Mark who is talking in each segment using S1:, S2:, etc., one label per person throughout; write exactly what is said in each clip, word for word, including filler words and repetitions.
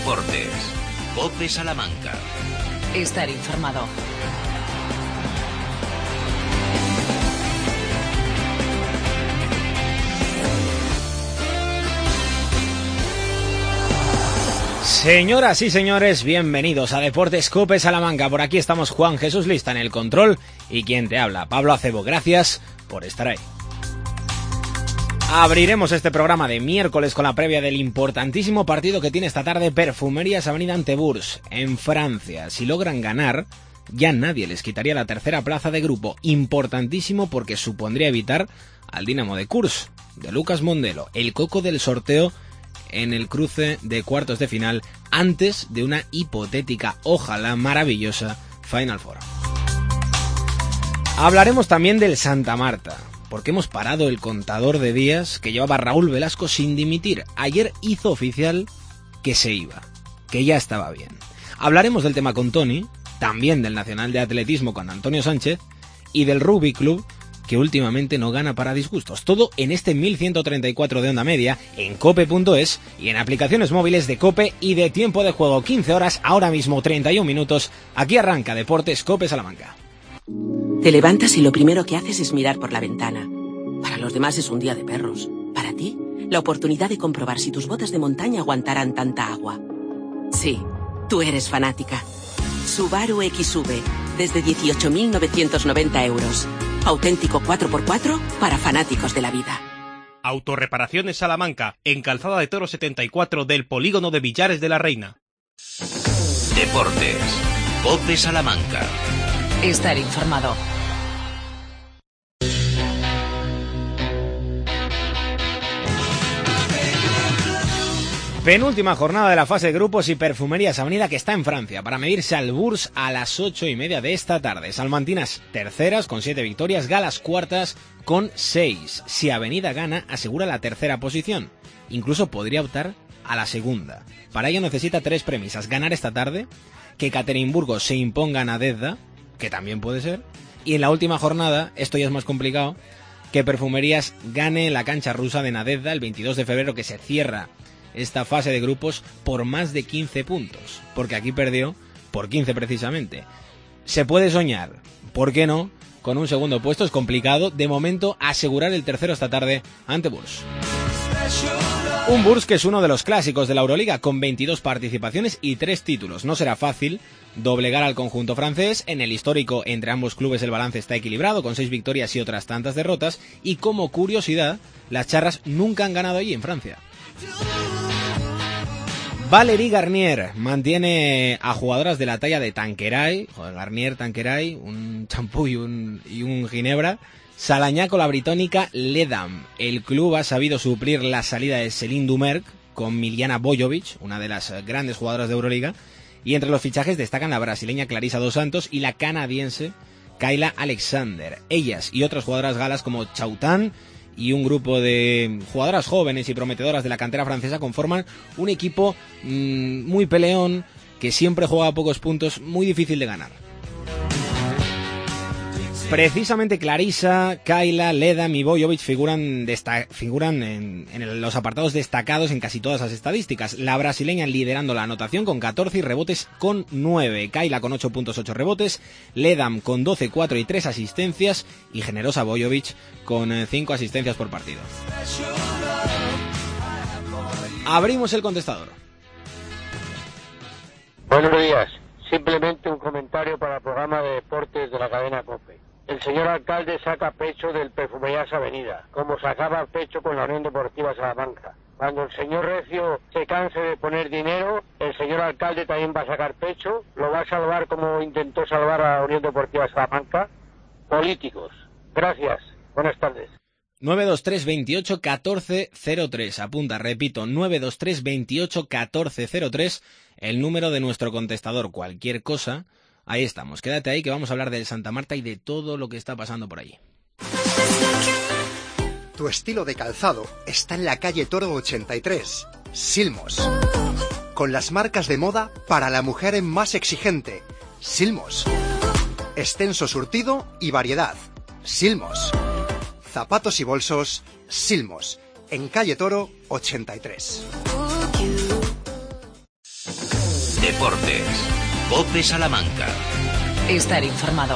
S1: Deportes. COPE Salamanca.
S2: Estar informado.
S3: Señoras y señores, bienvenidos a Deportes COPE Salamanca. Por aquí estamos Juan Jesús Lista en el control y quien te habla, Pablo Acebo. Gracias por estar ahí. Abriremos este programa de miércoles con la previa del importantísimo partido que tiene esta tarde Perfumerías Avenida ante Bourges, en Francia. Si logran ganar, ya nadie les quitaría la tercera plaza de grupo. Importantísimo porque supondría evitar al Dinamo de Kurs, de Lucas Mondelo, el coco del sorteo en el cruce de cuartos de final antes de una hipotética, ojalá maravillosa, Final Four. Hablaremos también del Santa Marta, porque hemos parado el contador de días que llevaba Raúl Velasco sin dimitir. Ayer hizo oficial que se iba, que ya estaba bien. Hablaremos del tema con Tony, también del Nacional de Atletismo con Antonio Sánchez y del Rugby Club, que últimamente no gana para disgustos. Todo en este mil ciento treinta y cuatro de onda media, en cope punto es y en aplicaciones móviles de COPE y de tiempo de juego. quince horas, ahora mismo treinta y un minutos. Aquí arranca Deportes COPE Salamanca.
S4: Te levantas y lo primero que haces es mirar por la ventana. Para los demás es un día de perros. Para ti, la oportunidad de comprobar si tus botas de montaña aguantarán tanta agua. Sí, tú eres fanática. Subaru X V, desde dieciocho mil novecientos noventa euros. Auténtico cuatro por cuatro para fanáticos de la vida.
S5: Autorreparaciones Salamanca, en Calzada de Toro setenta y cuatro del Polígono de Villares de la Reina.
S1: Deportes. COPE Salamanca.
S2: Estar informado.
S3: Penúltima jornada de la fase de grupos y Perfumerías Avenida que está en Francia para medirse al Bourges a las ocho y media de esta tarde. Salmantinas terceras con siete victorias, Galas cuartas con seis. Si Avenida gana, asegura la tercera posición. Incluso podría optar a la segunda. Para ello necesita tres premisas: ganar esta tarde, que Caterimburgo se imponga a Nadezda, que también puede ser, y en la última jornada, esto ya es más complicado, que Perfumerías gane en la cancha rusa de Nadezda el veintidós de febrero, que se cierra esta fase de grupos por más de quince puntos, porque aquí perdió por quince precisamente. Se puede soñar, ¿por qué no?, con un segundo puesto. Es complicado, de momento, asegurar el tercero esta tarde ante Bourges. Un Bourges que es uno de los clásicos de la Euroliga, con veintidós participaciones y tres títulos. No será fácil doblegar al conjunto francés. En el histórico entre ambos clubes el balance está equilibrado, con seis victorias y otras tantas derrotas, y como curiosidad, las charras nunca han ganado allí en Francia. Valérie Garnier mantiene a jugadoras de la talla de Tanqueray, joder, Garnier, Tanqueray, un champú y un, y un ginebra, Salañá con la británica Ledam. El club ha sabido suplir la salida de Céline Dumerc con Miljana Bojovic, una de las grandes jugadoras de Euroliga, y entre los fichajes destacan la brasileña Clarissa dos Santos y la canadiense Kayla Alexander. Ellas y otras jugadoras galas como Chautan y un grupo de jugadoras jóvenes y prometedoras de la cantera francesa conforman un equipo mmm, muy peleón, que siempre juega a pocos puntos, muy difícil de ganar. Precisamente Clarissa, Kayla, Ledam y Bojovic figuran, desta- figuran en, en los apartados destacados en casi todas las estadísticas. La brasileña liderando la anotación con catorce y rebotes con nueve. Kayla con ocho puntos, ocho rebotes. Ledam con doce, cuatro y tres asistencias. Y generosa Bojovic con cinco asistencias por partido. Abrimos el contestador.
S6: Buenos días. Simplemente un comentario para el programa de deportes de la cadena COPE. El señor alcalde saca pecho del Perfumerías Avenida, como sacaba pecho con la Unión Deportiva Salamanca. Cuando el señor Recio se canse de poner dinero, el señor alcalde también va a sacar pecho, lo va a salvar como intentó salvar a la Unión Deportiva Salamanca. Políticos. Gracias. Buenas tardes.
S3: nueve dos tres veintiocho catorce cero tres. Apunta, repito, nueve dos tres veintiocho catorce cero tres, el número de nuestro contestador. Cualquier cosa, ahí estamos. Quédate ahí que vamos a hablar del Santa Marta y de todo lo que está pasando por allí.
S7: Tu estilo de calzado está en la calle Toro ochenta y tres, Silmos. Con las marcas de moda para la mujer más exigente, Silmos. Extenso surtido y variedad, Silmos. Zapatos y bolsos, Silmos. En calle Toro ochenta y tres.
S1: Deportes. COPE Salamanca.
S2: Estar informado.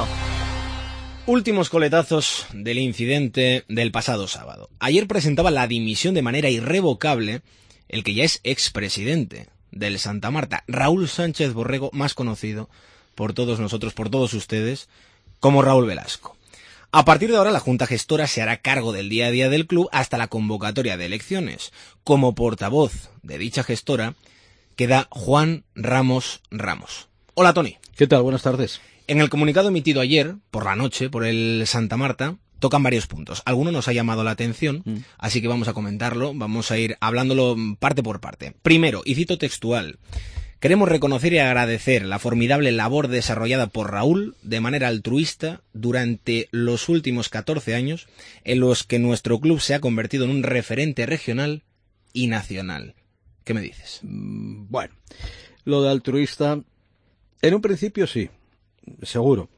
S3: Últimos coletazos del incidente del pasado sábado. Ayer presentaba la dimisión de manera irrevocable el que ya es expresidente del Santa Marta, Raúl Sánchez Borrego, más conocido por todos nosotros, por todos ustedes, como Raúl Velasco. A partir de ahora, la Junta Gestora se hará cargo del día a día del club hasta la convocatoria de elecciones. Como portavoz de dicha gestora queda Juan Ramos Ramos. Hola, Tony.
S8: ¿Qué tal? Buenas tardes.
S3: En el comunicado emitido ayer, por la noche, por el Santa Marta, tocan varios puntos. Alguno nos ha llamado la atención, mm. así que vamos a comentarlo, vamos a ir hablándolo parte por parte. Primero, y cito textual, queremos reconocer y agradecer la formidable labor desarrollada por Raúl de manera altruista durante los últimos catorce años, en los que nuestro club se ha convertido en un referente regional y nacional. ¿Qué me dices?
S8: Bueno, lo de altruista, en un principio sí. Seguro,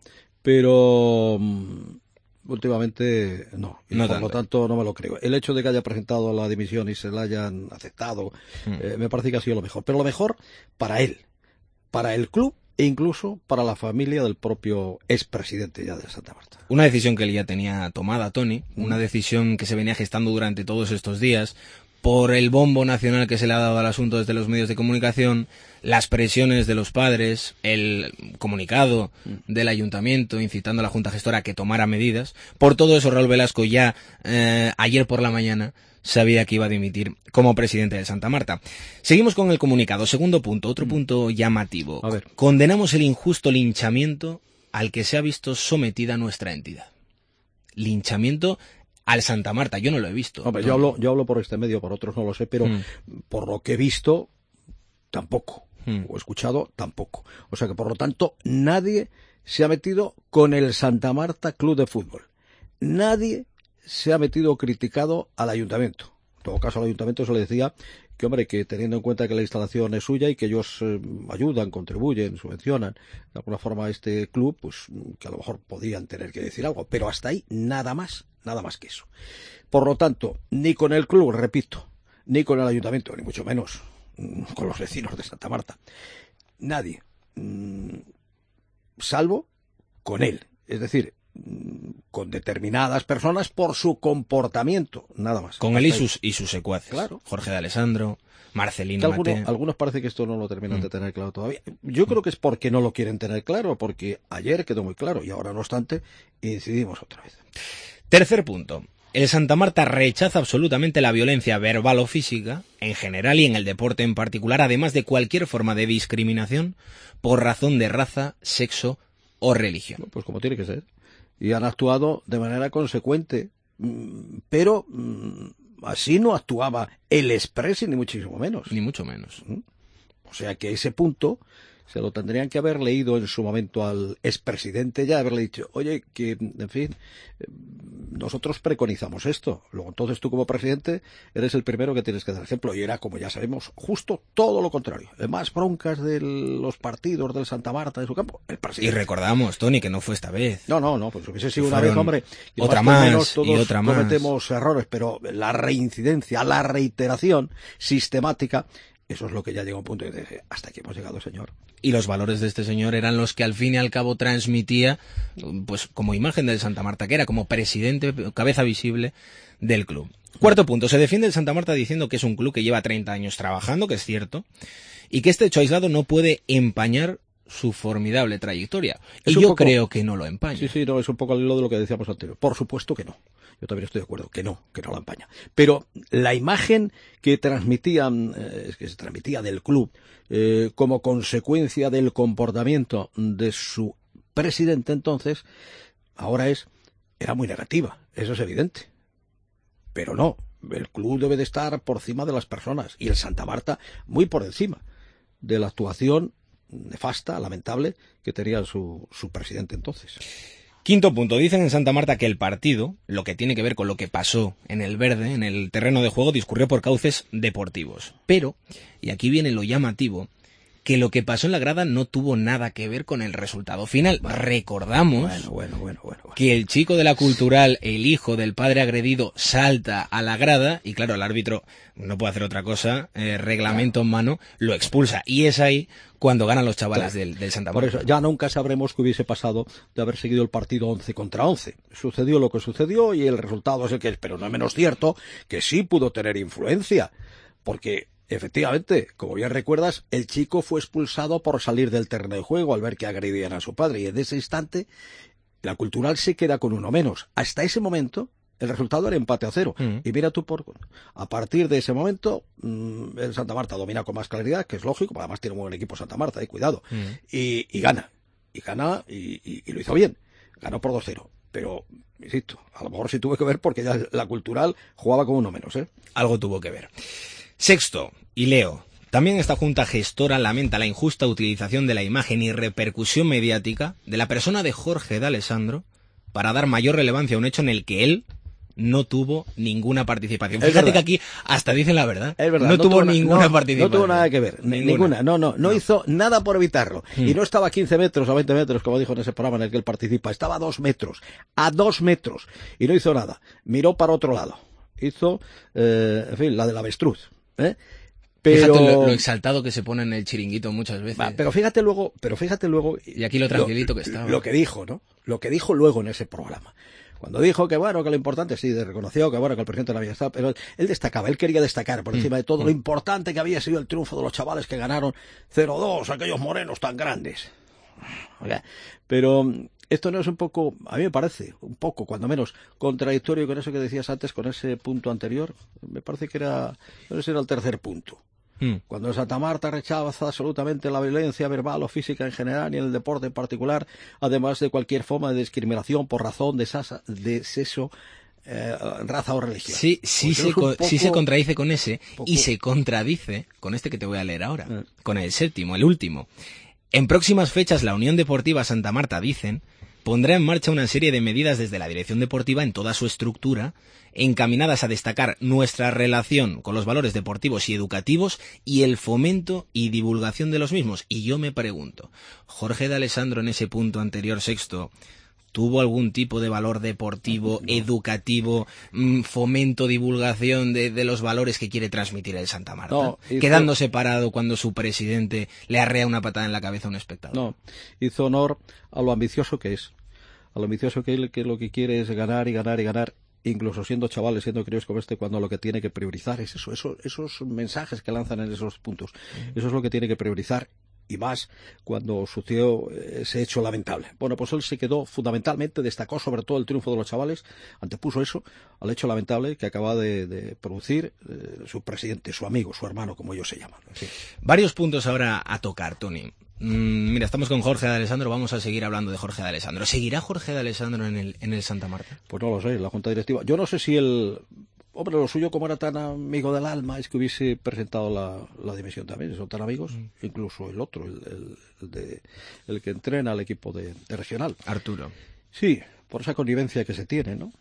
S8: pero um, últimamente no, y no por tanto. Lo tanto no me lo creo. El hecho de que haya presentado la dimisión y se la hayan aceptado, mm. eh, me parece que ha sido lo mejor, pero lo mejor para él, para el club e incluso para la familia del propio expresidente ya de Santa Marta.
S3: Una decisión que él ya tenía tomada, Tony, mm. una decisión que se venía gestando durante todos estos días, por el bombo nacional que se le ha dado al asunto desde los medios de comunicación, las presiones de los padres, el comunicado del ayuntamiento incitando a la Junta Gestora a que tomara medidas. Por todo eso, Raúl Velasco ya eh, ayer por la mañana sabía que iba a dimitir como presidente de Santa Marta. Seguimos con el comunicado. Segundo punto, otro punto llamativo.
S8: A ver.
S3: Condenamos el injusto linchamiento al que se ha visto sometida nuestra entidad. Linchamiento al Santa Marta, yo no lo he visto.
S8: Hombre, yo hablo, yo hablo por este medio, por otros no lo sé, pero mm. por lo que he visto, tampoco. Mm. O he escuchado, tampoco. O sea que, por lo tanto, nadie se ha metido con el Santa Marta Club de Fútbol. Nadie se ha metido o criticado al ayuntamiento. En todo caso, al ayuntamiento se le decía que, hombre, que teniendo en cuenta que la instalación es suya y que ellos eh, ayudan, contribuyen, subvencionan de alguna forma a este club, pues que a lo mejor podían tener que decir algo. Pero hasta ahí, nada más. Nada más que eso. Por lo tanto, ni con el club, repito, ni con el ayuntamiento, ni mucho menos con los vecinos de Santa Marta. Nadie. Salvo con él. Es decir, con determinadas personas por su comportamiento. Nada más.
S3: Con él y sus, y sus secuaces.
S8: Claro.
S3: Jorge de Alessandro, Marcelino
S8: algunos,
S3: Mate.
S8: Algunos parece que esto no lo terminan mm. de tener claro todavía. Yo creo que es porque no lo quieren tener claro, porque ayer quedó muy claro y ahora, no obstante, incidimos otra vez.
S3: Tercer punto. El Santa Marta rechaza absolutamente la violencia verbal o física, en general y en el deporte en particular, además de cualquier forma de discriminación por razón de raza, sexo o religión.
S8: Pues como tiene que ser. Y han actuado de manera consecuente, pero así no actuaba el Expressi, ni muchísimo menos.
S3: Ni mucho menos.
S8: O sea que ese punto se lo tendrían que haber leído en su momento al expresidente, ya haberle dicho, oye, que, en fin, nosotros preconizamos esto. Luego, entonces tú como presidente eres el primero que tienes que dar ejemplo. Y era, como ya sabemos, justo todo lo contrario. Más broncas de los partidos del Santa Marta de su campo, el presidente.
S3: Y recordamos, Tony, que no fue esta vez.
S8: No, no, no, pues hubiese sido una vez, hombre. Y
S3: otra más, menos todos y otra más.
S8: Cometemos errores, pero la reincidencia, la reiteración sistemática, eso es lo que ya llega a un punto de decir, hasta aquí hemos llegado, señor.
S3: Y los valores de este señor eran los que al fin y al cabo transmitía, pues como imagen del Santa Marta, que era como presidente, cabeza visible del club. Cuarto punto, se defiende el Santa Marta diciendo que es un club que lleva treinta años trabajando, que es cierto, y que este hecho aislado no puede empañar su formidable trayectoria. Y yo poco, creo que no lo empaña.
S8: Sí, sí, no, es un poco al hilo de lo que decíamos anterior. Por supuesto que no. Yo también estoy de acuerdo, que no, que no lo empaña. Pero la imagen que transmitían, eh, que se transmitía del club, eh, como consecuencia del comportamiento de su presidente entonces, ahora es, era muy negativa, eso es evidente. Pero no, el club debe de estar por encima de las personas, y el Santa Marta muy por encima de la actuación nefasta, lamentable, que tenía su, su presidente entonces.
S3: Quinto punto, dicen en Santa Marta que el partido, lo que tiene que ver con lo que pasó en el verde, en el terreno de juego, discurrió por cauces deportivos. Pero, y aquí viene lo llamativo, que lo que pasó en la grada no tuvo nada que ver con el resultado final. Bueno, Recordamos
S8: bueno, bueno, bueno, bueno, bueno.
S3: que el chico de la Cultural, el hijo del padre agredido, salta a la grada y claro, el árbitro no puede hacer otra cosa, eh, reglamento en mano, lo expulsa. Y es ahí cuando ganan los chavales del, del Santa Marta.
S8: Por eso ya nunca sabremos qué hubiese pasado de haber seguido el partido once contra once. Sucedió lo que sucedió y el resultado es el que es, pero no es menos cierto que sí pudo tener influencia, porque efectivamente, como bien recuerdas, el chico fue expulsado por salir del terreno de juego al ver que agredían a su padre y en ese instante la Cultural se queda con uno menos. Hasta ese momento el resultado era empate a cero. Mm. Y mira tú, por a partir de ese momento, mmm, el Santa Marta domina con más claridad, que es lógico, además tiene un buen equipo Santa Marta, eh, cuidado, mm. y, y gana, y gana, y, y, y lo hizo bien, ganó por dos cero. Pero, insisto, a lo mejor sí tuvo que ver porque ya la Cultural jugaba con uno menos, ¿eh?
S3: Algo tuvo que ver. Sexto, y leo, también esta junta gestora lamenta la injusta utilización de la imagen y repercusión mediática de la persona de Jorge D'Alessandro para dar mayor relevancia a un hecho en el que él no tuvo ninguna participación.
S8: Es
S3: Fíjate
S8: verdad.
S3: que aquí hasta dicen la verdad.
S8: Es verdad.
S3: No,
S8: No
S3: tuvo,
S8: tuvo
S3: ninguna
S8: no,
S3: participación.
S8: No tuvo nada que ver. Ninguna. ninguna. No, no, no, no hizo nada por evitarlo. Hmm. Y no estaba a quince metros o a veinte metros, como dijo en ese programa en el que él participa. Estaba a dos metros. A dos metros. Y no hizo nada. Miró para otro lado. Hizo, eh, en fin, la del avestruz. ¿eh? Pero...
S3: Fíjate lo, lo exaltado que se pone en el chiringuito muchas veces.
S8: Va, pero fíjate luego, pero fíjate luego.
S3: Y aquí lo tranquilito
S8: lo,
S3: que estaba.
S8: Lo que dijo, ¿no? Lo que dijo luego en ese programa. Cuando dijo que bueno, que lo importante, sí, reconoció que bueno, que el presidente no había estado, pero él destacaba, él quería destacar por encima de todo lo importante que había sido el triunfo de los chavales que ganaron cero dos, aquellos morenos tan grandes. Pero esto no es un poco, a mí me parece, un poco, cuando menos, contradictorio con eso que decías antes, con ese punto anterior. Me parece que era, no sé si era el tercer punto. Cuando en Santa Marta rechaza absolutamente la violencia verbal o física en general y en el deporte en particular, además de cualquier forma de discriminación por razón de, sasa, de sexo, eh, raza o religión.
S3: Sí, sí se, poco, sí se contradice con ese y se contradice con este que te voy a leer ahora, eh. con el séptimo, el último. En próximas fechas la Unión Deportiva Santa Marta, dicen, pondrá en marcha una serie de medidas desde la dirección deportiva en toda su estructura, encaminadas a destacar nuestra relación con los valores deportivos y educativos y el fomento y divulgación de los mismos. Y yo me pregunto, ¿Jorge D'Alessandro en ese punto anterior, sexto, tuvo algún tipo de valor deportivo, no. educativo, fomento, divulgación de, de los valores que quiere transmitir el Santa Marta? No, hizo... Quedando separado cuando su presidente le arrea una patada en la cabeza a un espectador.
S8: No, hizo honor a lo ambicioso que es, a lo ambicioso que él, que lo que quiere es ganar y ganar y ganar, incluso siendo chavales, siendo críos como este, cuando lo que tiene que priorizar es eso, eso esos mensajes que lanzan en esos puntos, uh-huh. Eso es lo que tiene que priorizar. Y más cuando sucedió ese hecho lamentable. Bueno, pues él se quedó fundamentalmente, destacó sobre todo el triunfo de los chavales, antepuso eso al hecho lamentable que acaba de, de producir eh, su presidente, su amigo, su hermano, como ellos se llaman. ¿Sí?
S3: Varios puntos ahora a tocar, Tony. Mm, mira, estamos con Jorge D'Alessandro, vamos a seguir hablando de Jorge D'Alessandro. ¿Seguirá Jorge D'Alessandro en el, en el Santa Marta?
S8: Pues no lo sé, la Junta Directiva. Yo no sé si él... Hombre, lo suyo, como era tan amigo del alma, es que hubiese presentado la, la dimisión también. Son tan amigos, mm. incluso el otro, el, el, el, de, el que entrena al equipo de, de regional.
S3: Arturo.
S8: Sí, por esa connivencia que se tiene, ¿no?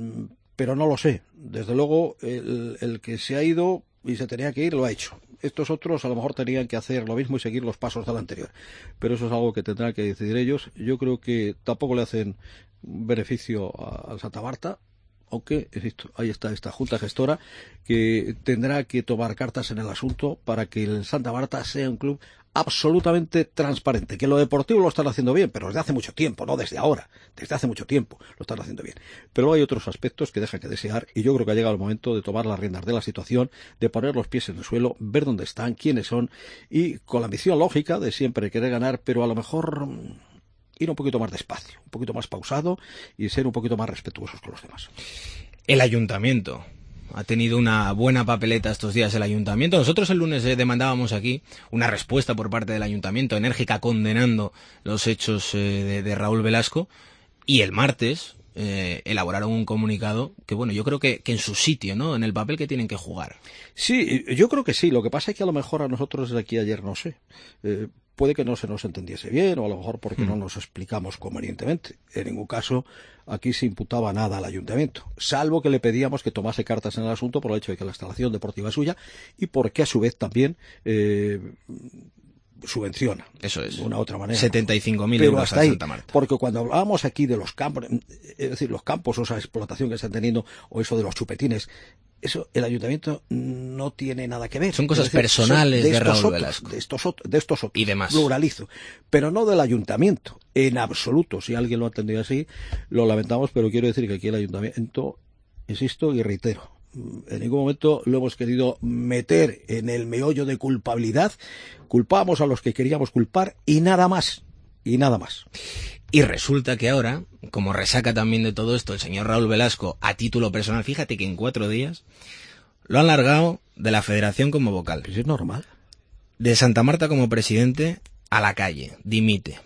S8: Pero no lo sé. Desde luego, el, el que se ha ido y se tenía que ir, lo ha hecho. Estos otros a lo mejor tenían que hacer lo mismo y seguir los pasos del anterior. Pero eso es algo que tendrán que decidir ellos. Yo creo que tampoco le hacen beneficio al Santa Marta. Aunque, insisto, ahí está esta junta gestora que tendrá que tomar cartas en el asunto para que el Santa Marta sea un club absolutamente transparente. Que lo deportivo lo están haciendo bien, pero desde hace mucho tiempo, no desde ahora, desde hace mucho tiempo lo están haciendo bien. Pero hay otros aspectos que dejan que desear y yo creo que ha llegado el momento de tomar las riendas de la situación, de poner los pies en el suelo, ver dónde están, quiénes son y con la ambición lógica de siempre querer ganar, pero a lo mejor... ir un poquito más despacio, un poquito más pausado y ser un poquito más respetuosos con los demás.
S3: El ayuntamiento ha tenido una buena papeleta estos días el ayuntamiento. Nosotros el lunes eh, demandábamos aquí una respuesta por parte del ayuntamiento enérgica condenando los hechos eh, de, de Raúl Velasco y el martes eh, elaboraron un comunicado que, bueno, yo creo que, que en su sitio, ¿no? En el papel que tienen que jugar.
S8: Sí, yo creo que sí. Lo que pasa es que a lo mejor a nosotros desde aquí ayer no sé. Eh, Puede que no se nos entendiese bien o a lo mejor porque no nos explicamos convenientemente. En ningún caso aquí se imputaba nada al ayuntamiento, salvo que le pedíamos que tomase cartas en el asunto por el hecho de que la instalación deportiva es suya y porque a su vez también eh, subvenciona.
S3: Eso es.
S8: De una u otra manera.
S3: setenta y cinco mil euros a Santa Marta.
S8: Porque cuando hablábamos aquí de los campos, es decir, los campos o esa explotación que están teniendo, o eso de los chupetines, eso el ayuntamiento no tiene nada que ver.
S3: Son cosas decir, personales de, de Raúl otros, Velasco.
S8: De estos, de estos otros.
S3: Y demás.
S8: Pluralizo. Pero no del ayuntamiento, en absoluto. Si alguien lo ha entendido así, lo lamentamos, pero quiero decir que aquí el ayuntamiento, insisto y reitero, en ningún momento lo hemos querido meter en el meollo de culpabilidad. Culpamos a los que queríamos culpar y nada más. Y nada más.
S3: Y resulta que ahora, como resaca también de todo esto el señor Raúl Velasco a título personal, fíjate que en cuatro días lo han largado de la federación como vocal.
S8: Pues es normal.
S3: De Santa Marta como presidente a la calle, dimite.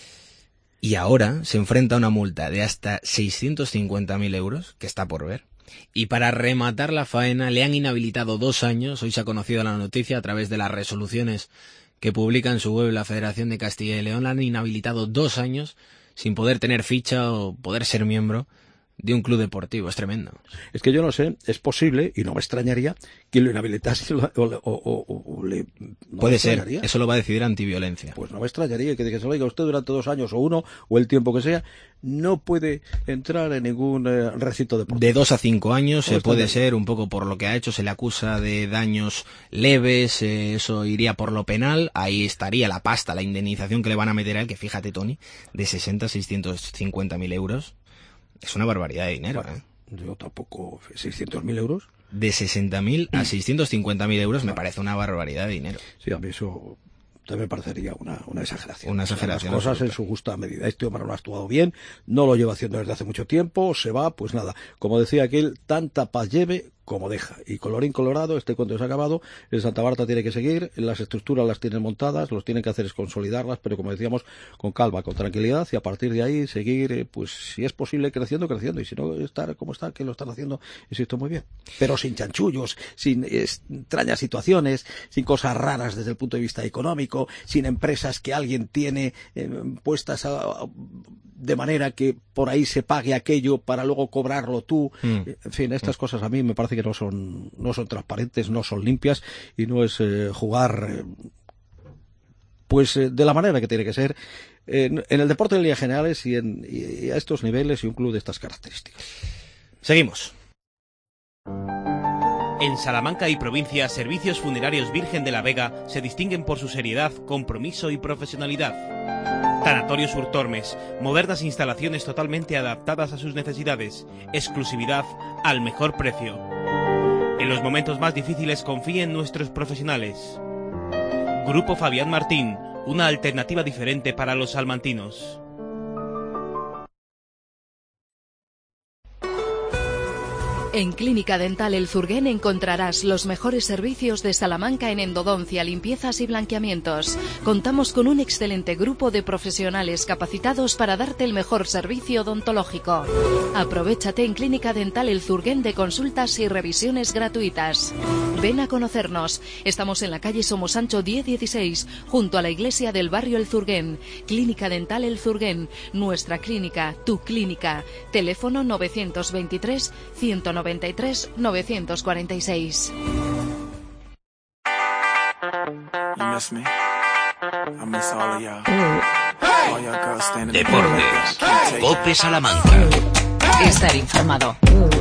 S3: Y ahora se enfrenta a una multa de hasta seiscientos cincuenta mil euros, que está por ver. Y para rematar la faena le han inhabilitado dos años, hoy se ha conocido la noticia a través de las resoluciones que publica en su web la Federación de Castilla y León, le han inhabilitado dos años sin poder tener ficha o poder ser miembro de un club deportivo. Es tremendo.
S8: Es que yo no sé, es posible, y no me extrañaría, que lo inhabilitase o, o, o, o le... No
S3: Puede ser, eso lo va a decidir Antiviolencia.
S8: Pues no me extrañaría que dijese, oiga, usted durante dos años o uno, o el tiempo que sea, no puede entrar en ningún eh, recinto deportivo.
S3: De dos a cinco años se puede ser, un poco por lo que ha hecho, se le acusa de daños leves, eh, eso iría por lo penal, ahí estaría la pasta, la indemnización que le van a meter a él, que fíjate, Tony, de sesenta a seiscientos cincuenta mil euros. Es una barbaridad de dinero,
S8: bueno,
S3: ¿eh?
S8: Yo tampoco, seiscientos mil euros.
S3: De sesenta mil a seiscientos cincuenta mil euros me parece una barbaridad de dinero.
S8: Sí, a mí eso también me parecería una, una exageración.
S3: Una exageración.
S8: Las cosas absoluta. En su justa medida. Este hombre no ha actuado bien, no lo lleva haciendo desde hace mucho tiempo, se va, pues nada. Como decía aquel, tanta paz lleve como deja. Y colorín colorado, este cuento se ha acabado, el Santa Marta tiene que seguir, las estructuras las tienen montadas, los tienen que hacer es consolidarlas, pero como decíamos, con calma, con tranquilidad, y a partir de ahí seguir, pues si es posible, creciendo, creciendo, y si no, estar como está, que lo están haciendo, insisto, muy bien. Pero sin chanchullos, sin extrañas situaciones, sin cosas raras desde el punto de vista económico, sin empresas que alguien tiene eh, puestas a, a, de manera que por ahí se pague aquello para luego cobrarlo tú. Mm. En fin, estas mm. cosas a mí me parece que no son no son transparentes, no son limpias y no es eh, jugar eh, pues eh, de la manera que tiene que ser en, en el deporte en líneas generales y, en, y a estos niveles y un club de estas características.
S3: Seguimos.
S5: En Salamanca y provincia, Servicios Funerarios Virgen de la Vega se distinguen por su seriedad, compromiso y profesionalidad. Tanatorio Sur Tormes, modernas instalaciones totalmente adaptadas a sus necesidades, exclusividad al mejor precio. En los momentos más difíciles confíe en nuestros profesionales. Grupo Fabián Martín, una alternativa diferente para los salmantinos.
S2: En Clínica Dental El Zurguén encontrarás los mejores servicios de Salamanca en endodoncia, limpiezas y blanqueamientos. Contamos con un excelente grupo de profesionales capacitados para darte el mejor servicio odontológico. Aprovéchate en Clínica Dental El Zurguén de consultas y revisiones gratuitas. Ven a conocernos. Estamos en la calle Somosancho diez dieciséis, junto a la iglesia del barrio El Zurguén. Clínica Dental El Zurguén, nuestra clínica, tu clínica. Teléfono novecientos veintitrés, ciento noventa y tres, novecientos cuarenta y seis.
S1: Deportes. COPE Salamanca.
S2: Estar informado.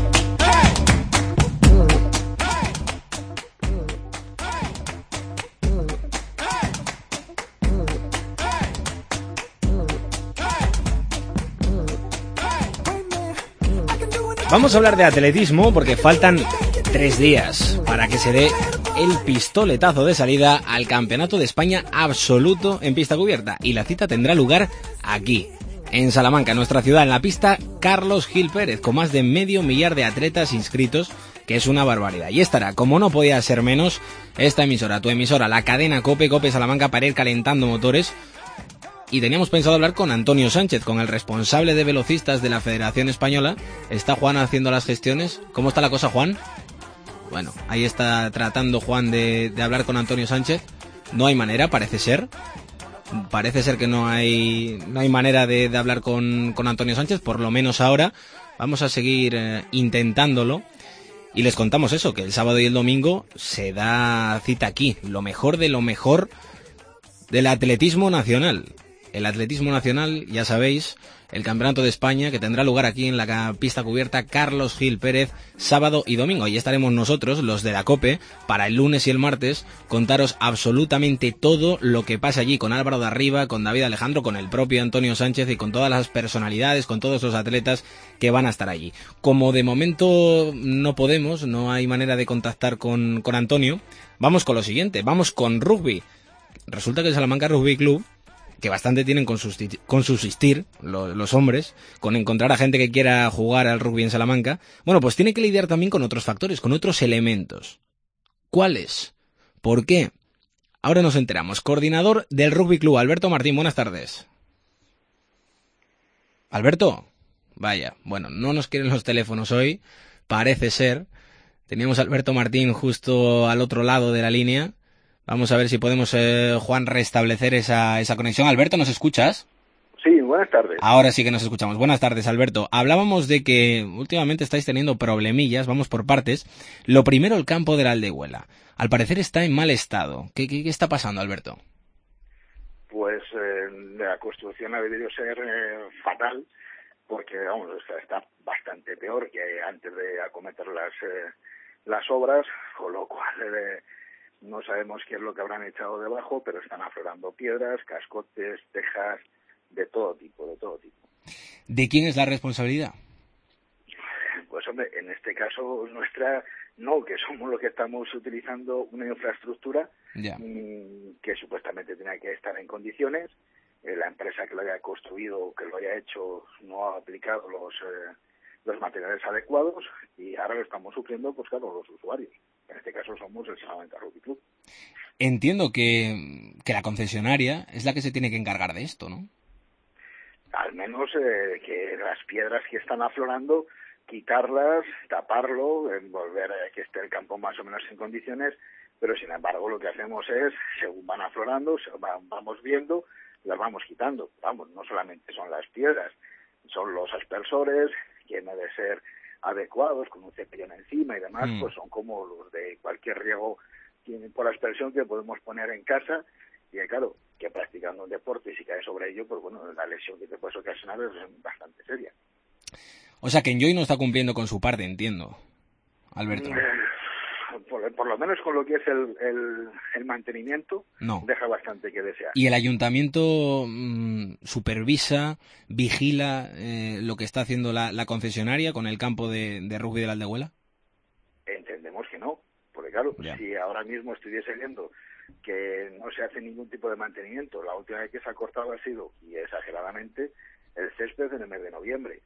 S3: Vamos a hablar de atletismo porque faltan tres días para que se dé el pistoletazo de salida al Campeonato de España absoluto en pista cubierta. Y la cita tendrá lugar aquí, en Salamanca, nuestra ciudad, en la pista Carlos Gil Pérez, con más de medio millar de atletas inscritos, que es una barbaridad. Y estará, como no podía ser menos, esta emisora, tu emisora, la cadena COPE, COPE Salamanca, para ir calentando motores. Y teníamos pensado hablar con Antonio Sánchez, con el responsable de velocistas de la Federación Española. ¿Está Juan haciendo las gestiones? ¿Cómo está la cosa, Juan? Bueno, ahí está tratando Juan de, de hablar con Antonio Sánchez. No hay manera, parece ser. Parece ser que no hay no hay manera de, de hablar con, con Antonio Sánchez, por lo menos ahora. Vamos a seguir eh, intentándolo. Y les contamos eso, que el sábado y el domingo se da cita aquí. Lo mejor de lo mejor del atletismo nacional. El atletismo nacional, ya sabéis, el Campeonato de España, que tendrá lugar aquí en la pista cubierta Carlos Gil Pérez, sábado y domingo. Y estaremos nosotros, los de la COPE, para el lunes y el martes, contaros absolutamente todo lo que pasa allí, con Álvaro de Arriba, con David Alejandro, con el propio Antonio Sánchez y con todas las personalidades, con todos los atletas que van a estar allí. Como de momento no podemos, no hay manera de contactar con, con Antonio, vamos con lo siguiente, vamos con rugby. Resulta que el Salamanca Rugby Club, que bastante tienen con, susti- con subsistir los, los hombres, con encontrar a gente que quiera jugar al rugby en Salamanca, bueno, pues tiene que lidiar también con otros factores, con otros elementos. ¿Cuáles? ¿Por qué? Ahora nos enteramos. Coordinador del Rugby Club, Alberto Martín, buenas tardes. ¿Alberto? Vaya, bueno, no nos quieren los teléfonos hoy, parece ser. Teníamos a Alberto Martín justo al otro lado de la línea. Vamos a ver si podemos, eh, Juan, restablecer esa, esa conexión. Alberto, ¿nos escuchas?
S9: Sí, buenas tardes.
S3: Ahora sí que nos escuchamos. Buenas tardes, Alberto. Hablábamos de que últimamente estáis teniendo problemillas, vamos por partes. Lo primero, el campo de la Aldehuela. Al parecer está en mal estado. ¿Qué, qué, qué está pasando, Alberto?
S9: Pues eh, la construcción ha debido ser eh, fatal, porque vamos, está bastante peor que antes de acometer las, eh, las obras, con lo cual... Eh, no sabemos qué es lo que habrán echado debajo, pero están aflorando piedras, cascotes, tejas, de todo tipo, de todo tipo.
S3: ¿De quién es la responsabilidad?
S9: Pues hombre, en este caso nuestra, no, que somos los que estamos utilizando una infraestructura
S3: ya.
S9: mmm, que supuestamente tenía que estar en condiciones. Eh, la empresa que lo haya construido, que lo haya hecho, no ha aplicado los... Eh, los materiales adecuados y ahora lo estamos sufriendo, pues claro, los usuarios. En este caso somos el Salamanca Rugby Club.
S3: Entiendo que, que la concesionaria es la que se tiene que encargar de esto, ¿no?
S9: Al menos eh, que las piedras que están aflorando, quitarlas, taparlo, volver a que esté el campo más o menos en condiciones, pero sin embargo lo que hacemos es, según van aflorando, se van, vamos viendo, las vamos quitando. Vamos, no solamente son las piedras, son los aspersores, que no debe ser adecuados, con un cepillón encima y demás, mm. pues son como los de cualquier riego por aspersión que podemos poner en casa, y claro, que practicando un deporte y si cae sobre ello, pues bueno, la lesión que te puedes ocasionar es bastante seria.
S3: O sea que Enjoy no está cumpliendo con su parte, entiendo, Alberto.
S9: Por, por lo menos con lo que es el, el, el mantenimiento, no. Deja bastante que desear.
S3: ¿Y el ayuntamiento mmm, supervisa, vigila eh, lo que está haciendo la, la concesionaria con el campo de, de rugby de la Aldehuela?
S9: Entendemos que no, porque claro, ya. Si ahora mismo estuviese viendo que no se hace ningún tipo de mantenimiento, la última vez que se ha cortado ha sido, y exageradamente, el césped en el mes de noviembre.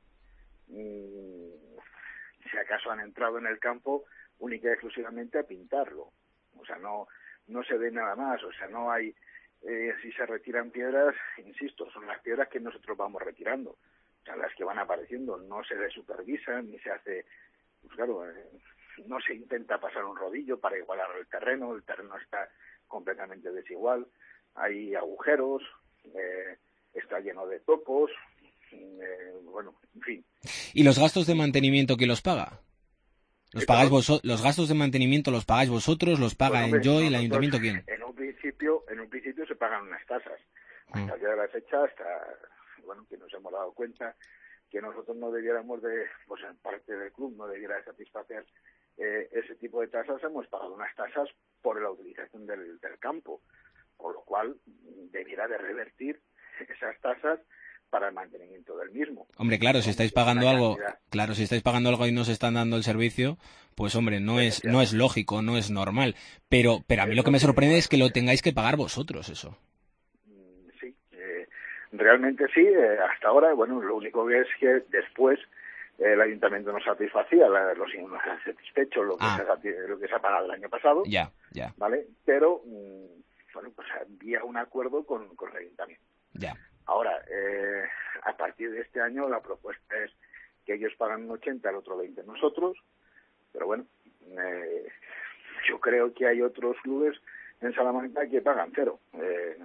S9: Mm, si acaso han entrado en el campo única y exclusivamente a pintarlo, o sea, no no se ve nada más, o sea, no hay, eh, si se retiran piedras, insisto, son las piedras que nosotros vamos retirando, o sea, las que van apareciendo, no se les supervisa, ni se hace, pues claro, eh, no se intenta pasar un rodillo para igualar el terreno, el terreno está completamente desigual, hay agujeros, eh, está lleno de topos, eh, bueno, en fin.
S3: ¿Y los gastos de mantenimiento quién los paga? ¿Los pagáis vos, los gastos de mantenimiento los pagáis vosotros, los paga bueno, Enjoy, el ayuntamiento quién?
S9: En un principio, en un principio se pagan unas tasas. Hasta el día de la fecha, hasta bueno, que nos hemos dado cuenta que nosotros no debiéramos de, pues en parte del club no debiera satisfacer eh, ese tipo de tasas, hemos pagado unas tasas por la utilización del, del campo, por lo cual debiera de revertir esas tasas para el mantenimiento del mismo.
S3: Hombre, claro, si estáis pagando algo, claro, si estáis pagando algo y no se están dando el servicio, pues hombre, no es no es lógico, no es normal. Pero pero a mí lo que me sorprende es que lo tengáis que pagar vosotros, eso.
S9: Sí, eh, realmente sí. Eh, hasta ahora, bueno, lo único que es que después eh, el ayuntamiento nos satisfacía, la, los nos han satisfecho lo que, ah. se, lo que se ha pagado el año pasado.
S3: Ya, ya.
S9: ¿Vale? Pero, mmm, bueno, pues había un acuerdo con, con el ayuntamiento.
S3: Ya.
S9: Ahora, eh, a partir de este año la propuesta es que ellos pagan un ochenta, el otro veinte nosotros, pero bueno, eh, yo creo que hay otros clubes en Salamanca que pagan cero. Eh,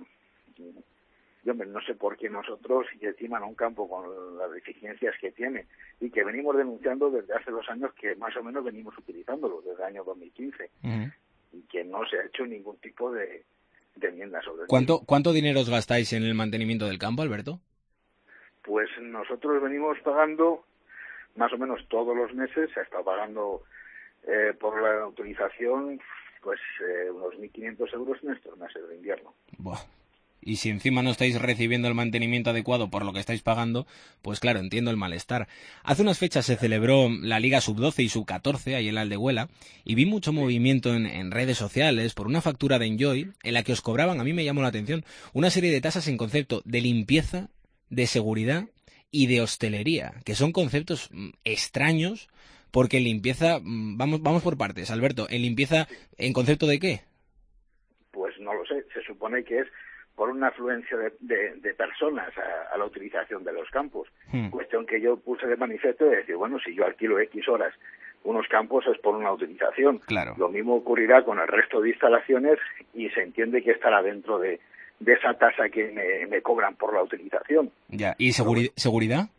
S9: yo no sé por qué nosotros, y encima en un campo con las deficiencias que tiene y que venimos denunciando desde hace dos años, que más o menos venimos utilizándolo desde el año dos mil quince, uh-huh. y que no se ha hecho ningún tipo de de enmienda sobre el
S3: ¿Cuánto,
S9: mismo.
S3: ¿Cuánto dinero os gastáis en el mantenimiento del campo, Alberto?
S9: Pues nosotros venimos pagando más o menos todos los meses, se ha estado pagando eh, por la autorización pues eh, unos mil quinientos euros en estos meses de invierno.
S3: Buah. Y si encima no estáis recibiendo el mantenimiento adecuado por lo que estáis pagando, pues claro, entiendo el malestar. Hace unas fechas se celebró la Liga sub doce y sub catorce ahí en la Aldehuela y vi mucho movimiento en, en redes sociales por una factura de Enjoy en la que os cobraban, a mí me llamó la atención, una serie de tasas en concepto de limpieza, de seguridad y de hostelería, que son conceptos mm, extraños porque en limpieza, mm, vamos, vamos por partes, Alberto, ¿en limpieza en concepto de qué?
S9: Pues no lo sé, se supone que es por una afluencia de, de, de personas a, a la utilización de los campos. Hmm. Cuestión que yo puse de manifiesto de decir, bueno, si yo alquilo X horas unos campos es por una utilización.
S3: Claro.
S9: Lo mismo ocurrirá con el resto de instalaciones y se entiende que estará dentro de, de esa tasa que me, me cobran por la utilización.
S3: Ya. ¿Y seguri-
S9: no,
S3: seguridad?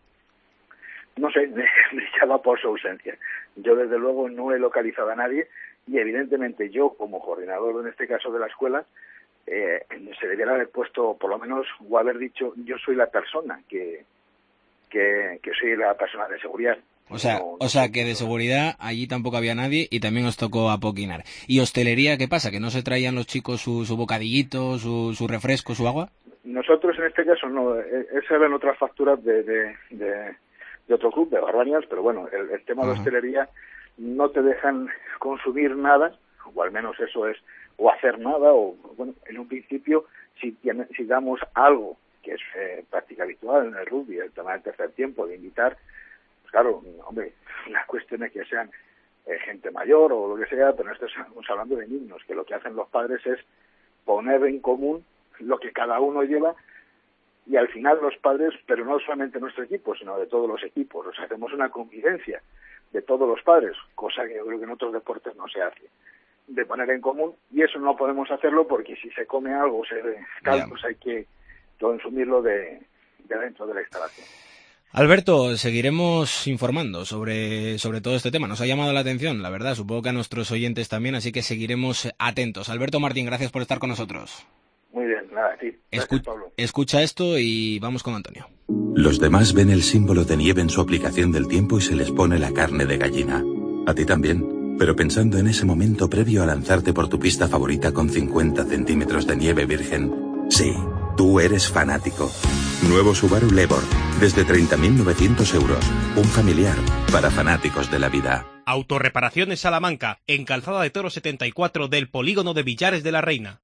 S9: No sé, brillaba por su ausencia. Yo desde luego no he localizado a nadie y evidentemente yo como coordinador en este caso de la escuela Eh, se debiera haber puesto, por lo menos, o haber dicho, yo soy la persona que que, que soy la persona de seguridad.
S3: O sea, no, no o sea que de seguridad allí tampoco había nadie y también os tocó apoquinar. ¿Y hostelería qué pasa? ¿Que no se traían los chicos su, su bocadillito, su, su refresco, su agua?
S9: Nosotros en este caso no, esas eran otras facturas de, de, de, de otro club, de Barbarians, pero bueno, el, el tema uh-huh. de hostelería no te dejan consumir nada, o al menos eso es, o hacer nada, o bueno, en un principio, si, si damos algo que es eh, práctica habitual en el rugby, el tema del tercer tiempo, de invitar, pues claro, hombre, la cuestión es que sean eh, gente mayor o lo que sea, pero no estamos hablando de niños, que lo que hacen los padres es poner en común lo que cada uno lleva, y al final los padres, pero no solamente nuestro equipo, sino de todos los equipos, o sea, hacemos una convivencia de todos los padres, cosa que yo creo que en otros deportes no se hace, de poner en común, y eso no podemos hacerlo porque si se come algo, se calma, pues hay que consumirlo de, de dentro de la instalación.
S3: Alberto, seguiremos informando sobre, sobre todo este tema. Nos ha llamado la atención, la verdad, supongo que a nuestros oyentes también, así que seguiremos atentos. Alberto Martín, gracias por estar con nosotros.
S9: Muy bien, nada, sí. Gracias,
S3: Escu-
S9: Pablo.
S3: Escucha esto y vamos con Antonio.
S10: Los demás ven el símbolo de nieve en su aplicación del tiempo y se les pone la carne de gallina. A ti también, pero pensando en ese momento previo a lanzarte por tu pista favorita con cincuenta centímetros de nieve virgen. Sí, tú eres fanático. Nuevo Subaru Lebor, desde treinta mil novecientos euros. Un familiar para fanáticos de la vida.
S5: Autorreparaciones Salamanca, en Calzada de Toro setenta y cuatro del polígono de Villares de la Reina.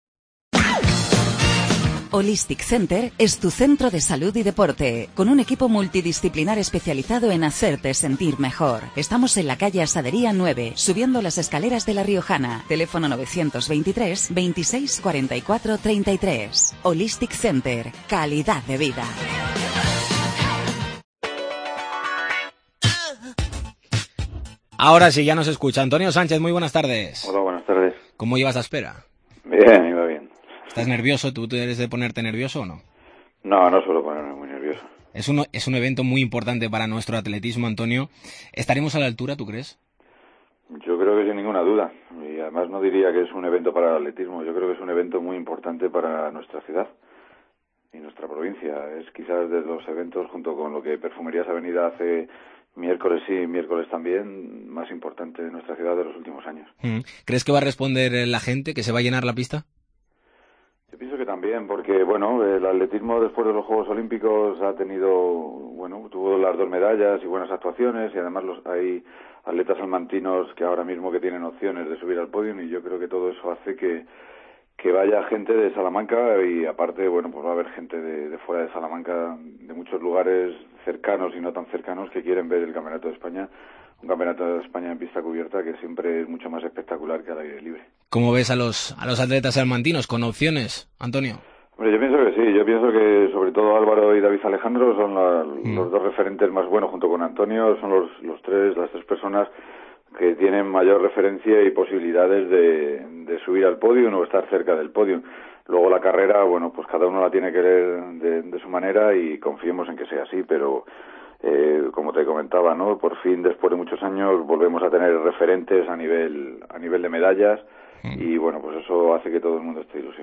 S11: Holistic Center es tu centro de salud y deporte, con un equipo multidisciplinar especializado en hacerte sentir mejor. Estamos en la calle Asadería nueve, subiendo las escaleras de La Riojana. Teléfono novecientos veintitrés, veintiséis, cuarenta y cuatro, treinta y tres. Holistic Center, calidad de vida.
S3: Ahora sí, ya nos escucha. Antonio Sánchez, muy buenas tardes.
S12: Hola, buenas tardes.
S3: ¿Cómo llevas la espera?
S12: Bien, iba bien.
S3: ¿Estás nervioso? ¿Tú eres de ponerte nervioso o no?
S12: No, no suelo ponerme muy nervioso.
S3: Es un, es un evento muy importante para nuestro atletismo, Antonio. ¿Estaremos a la altura, tú crees?
S12: Yo creo que sin ninguna duda. Y además no diría que es un evento para el atletismo. Yo creo que es un evento muy importante para nuestra ciudad y nuestra provincia. Es quizás de los eventos, junto con lo que Perfumerías Avenida hace miércoles sí, miércoles también, más importante de nuestra ciudad de los últimos años.
S3: ¿Crees que va a responder la gente, que se va a llenar la pista?
S12: Yo pienso que también, porque bueno, el atletismo después de los Juegos Olímpicos ha tenido, bueno, tuvo las dos medallas y buenas actuaciones, y además los, hay atletas salmantinos que ahora mismo que tienen opciones de subir al podio, y yo creo que todo eso hace que, que vaya gente de Salamanca, y aparte, bueno, pues va a haber gente de, de fuera de Salamanca, de muchos lugares cercanos y no tan cercanos, que quieren ver el Campeonato de España. Un campeonato de España en pista cubierta que siempre es mucho más espectacular que al aire libre.
S3: ¿Cómo ves a los a los atletas salmantinos con opciones, Antonio?
S12: Hombre, yo pienso que sí, yo pienso que sobre todo Álvaro y David Alejandro son la, mm. los dos referentes más buenos, junto con Antonio, son los, los tres, las tres personas que tienen mayor referencia y posibilidades de, de subir al podio o estar cerca del podio. Luego la carrera, bueno, pues cada uno la tiene que ver de, de su manera y confiemos en que sea así, pero Eh, como te comentaba, ¿no? Por fin, después de muchos años, volvemos a tener referentes a nivel a nivel de medallas, mm. y bueno, pues eso hace que todo el mundo esté ilusionado.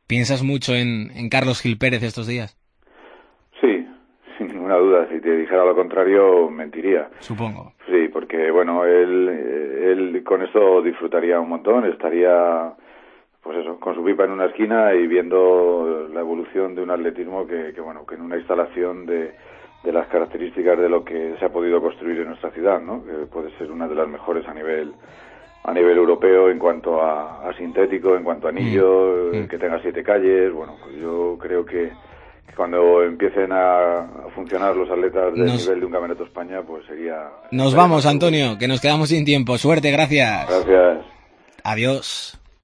S3: ¿Piensas mucho en, en Carlos Gil Pérez estos días?
S12: Sí, sin ninguna duda. Si te dijera lo contrario, mentiría.
S3: Supongo.
S12: Sí, porque, bueno, él, él con esto disfrutaría un montón, estaría, pues eso, con su pipa en una esquina y viendo la evolución de un atletismo que, que bueno, que en una instalación de, de las características de lo que se ha podido construir en nuestra ciudad, ¿no? Que puede ser una de las mejores a nivel a nivel europeo en cuanto a, a sintético, en cuanto a anillo, mm. que tenga siete calles. Bueno, pues yo creo que, que cuando empiecen a, a funcionar los atletas del nos... nivel de un Campeonato España, pues sería...
S3: Nos vamos, Antonio, que nos quedamos sin tiempo. Suerte, gracias.
S12: Gracias.
S3: Adiós.